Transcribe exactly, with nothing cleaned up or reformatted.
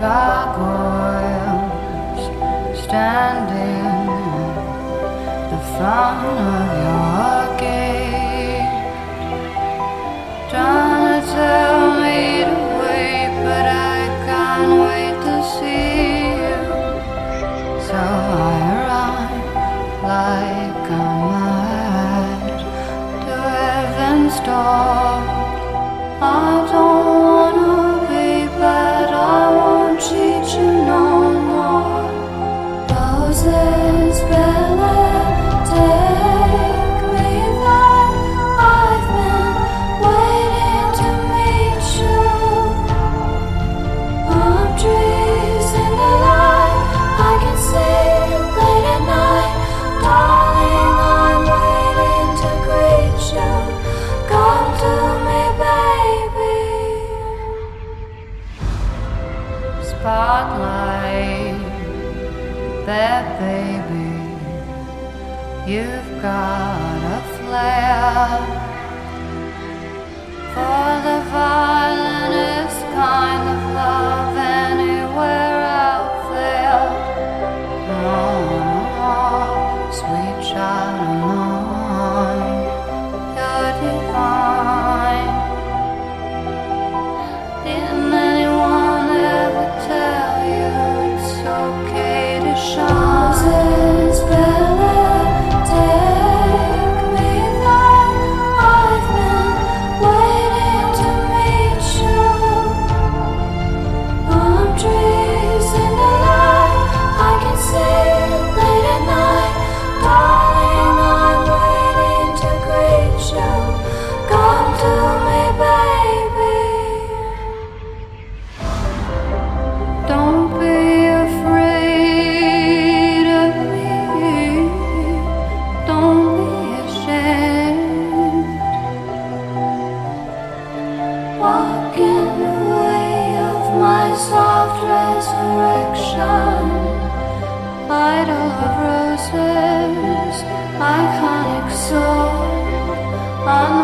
gargoyles standing at the front of your gate, trying to tell me to wait, but I can't wait to see you. So I run like I'm mad to heaven's door. I don't wanna be bad, I won't cheat you no more. Roses, Bella, take me there. I've been waiting to meet you. Palm trees in the light, I can see it late at night. Darling, I'm waiting to greet you. Come to me, baby. Spotlight, that baby, you've got a flair for the violinist kind of love anywhere out there. Oh, sweet child of mine, you're divine. Didn't anyone ever tell you it's okay to shine? Roses, Bella, take me there. I've been waiting to meet you. Palm trees in the light, I can see it late at night. Darling, I'm waiting to greet you. Come to me, baby. Don't be afraid of me. Don't be ashamed. Walk in the way of my soft resurrection. Idol of roses, iconic soul.